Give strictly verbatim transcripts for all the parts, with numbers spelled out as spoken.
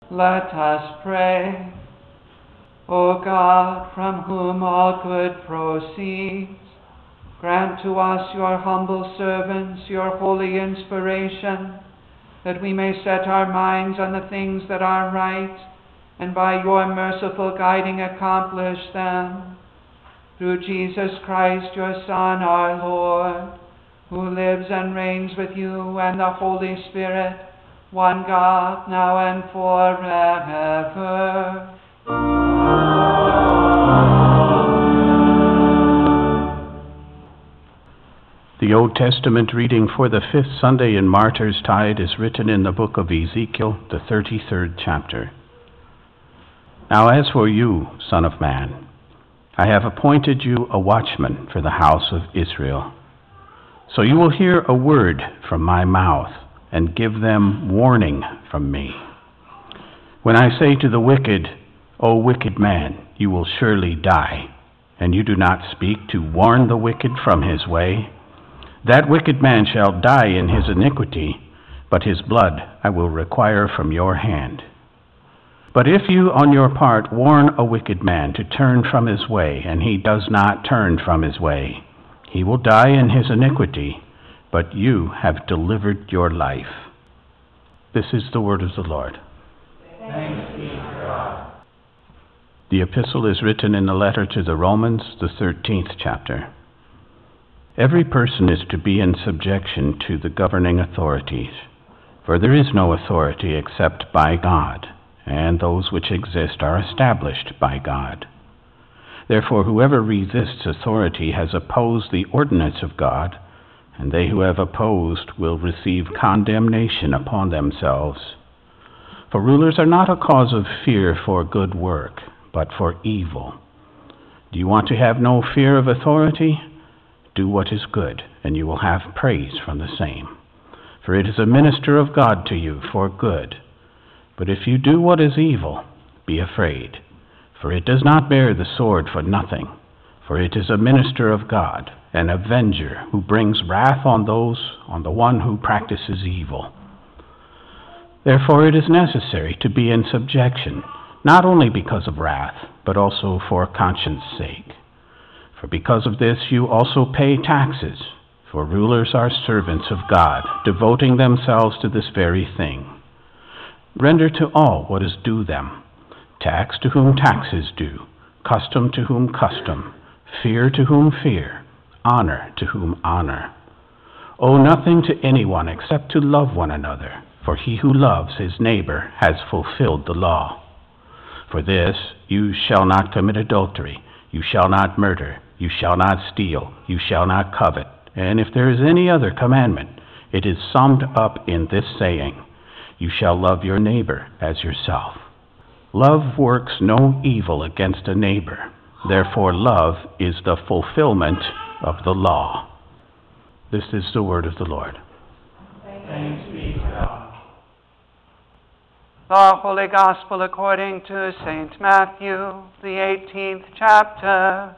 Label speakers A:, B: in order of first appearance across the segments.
A: Let us pray. O God, from whom all good proceeds, grant to us, your humble servants, your holy inspiration, that we may set our minds on the things that are right, and by your merciful guiding accomplish them. Through Jesus Christ, your Son, our Lord, who lives and reigns with you and the Holy Spirit, one God, now and forever.
B: The Old Testament reading for the fifth Sunday in Martyrstide is written in the book of Ezekiel, the thirty-third chapter. Now as for you, Son of Man, I have appointed you a watchman for the house of Israel. So you will hear a word from my mouth, and give them warning from me. When I say to the wicked, O wicked man, you will surely die, and you do not speak to warn the wicked from his way, that wicked man shall die in his iniquity, but his blood I will require from your hand. But if you on your part warn a wicked man to turn from his way, and he does not turn from his way, he will die in his iniquity, but you have delivered your life. This is the word of the Lord.
A: Thanks be to God.
B: The epistle is written in the letter to the Romans, the thirteenth chapter. Every person is to be in subjection to the governing authorities, for there is no authority except by God, and those which exist are established by God. Therefore, whoever resists authority has opposed the ordinance of God, and they who have opposed will receive condemnation upon themselves. For rulers are not a cause of fear for good work, but for evil. Do you want to have no fear of authority? Do what is good, and you will have praise from the same. For it is a minister of God to you for good. But if you do what is evil, be afraid, for it does not bear the sword for nothing, for it is a minister of God, an avenger who brings wrath on those, on the one who practices evil. Therefore it is necessary to be in subjection, not only because of wrath, but also for conscience sake. For because of this you also pay taxes, for rulers are servants of God, devoting themselves to this very thing. Render to all what is due them, tax to whom tax is due, custom to whom custom, fear to whom fear, honor to whom honor. Owe nothing to anyone except to love one another, for he who loves his neighbor has fulfilled the law. For this, you shall not commit adultery, you shall not murder, you shall not steal, you shall not covet. And if there is any other commandment, it is summed up in this saying, you shall love your neighbor as yourself. Love works no evil against a neighbor. Therefore love is the fulfillment of the law. This is the word of the Lord.
A: Thanks be to God. The Holy Gospel according to Saint Matthew, the eighteenth chapter.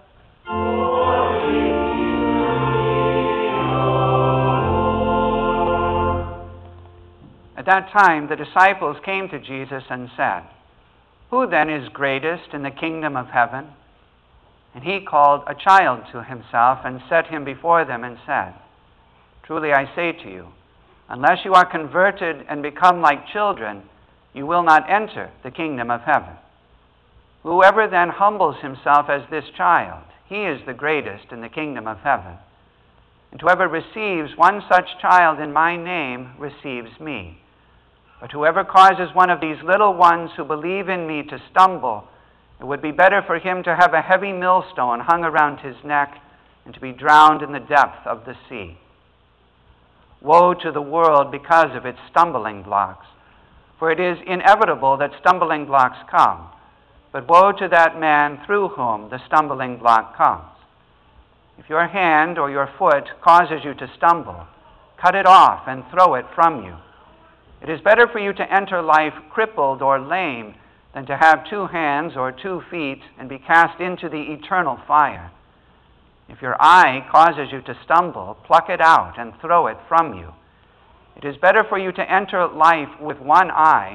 A: At that time the disciples came to Jesus and said, "Who then is greatest in the kingdom of heaven?" And he called a child to himself and set him before them and said, "Truly I say to you, unless you are converted and become like children, you will not enter the kingdom of heaven. Whoever then humbles himself as this child, he is the greatest in the kingdom of heaven. And whoever receives one such child in my name receives me. But whoever causes one of these little ones who believe in me to stumble, it would be better for him to have a heavy millstone hung around his neck and to be drowned in the depth of the sea. Woe to the world because of its stumbling blocks, for it is inevitable that stumbling blocks come. But woe to that man through whom the stumbling block comes. If your hand or your foot causes you to stumble, cut it off and throw it from you. It is better for you to enter life crippled or lame than to have two hands or two feet and be cast into the eternal fire. If your eye causes you to stumble, pluck it out and throw it from you. It is better for you to enter life with one eye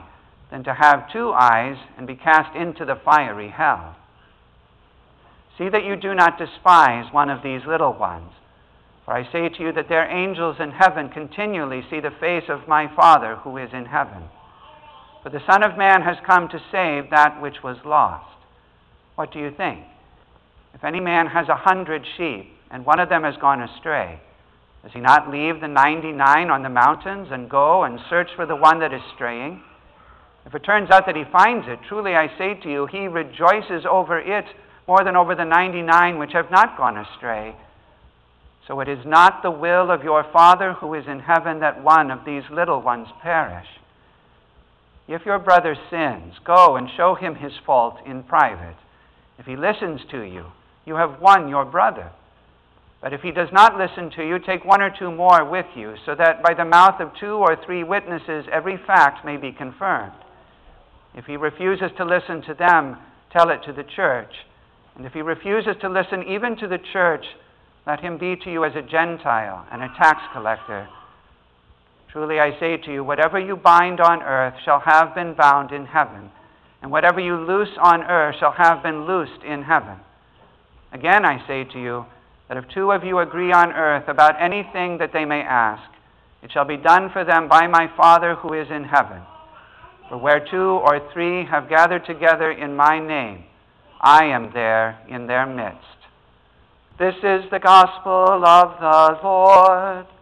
A: than to have two eyes and be cast into the fiery hell. See that you do not despise one of these little ones. For I say to you that their angels in heaven continually see the face of my Father who is in heaven. For the Son of Man has come to save that which was lost. What do you think? If any man has a hundred sheep, and one of them has gone astray, does he not leave the ninety-nine on the mountains and go and search for the one that is straying? If it turns out that he finds it, truly I say to you, he rejoices over it more than over the ninety-nine which have not gone astray. So it is not the will of your Father who is in heaven that one of these little ones perish. If your brother sins, go and show him his fault in private. If he listens to you, you have won your brother. But if he does not listen to you, take one or two more with you, so that by the mouth of two or three witnesses every fact may be confirmed. If he refuses to listen to them, tell it to the church. And if he refuses to listen even to the church, let him be to you as a Gentile and a tax collector. Truly I say to you, whatever you bind on earth shall have been bound in heaven, and whatever you loose on earth shall have been loosed in heaven. Again I say to you, that if two of you agree on earth about anything that they may ask, it shall be done for them by my Father who is in heaven. For where two or three have gathered together in my name, I am there in their midst. This is the gospel of the Lord.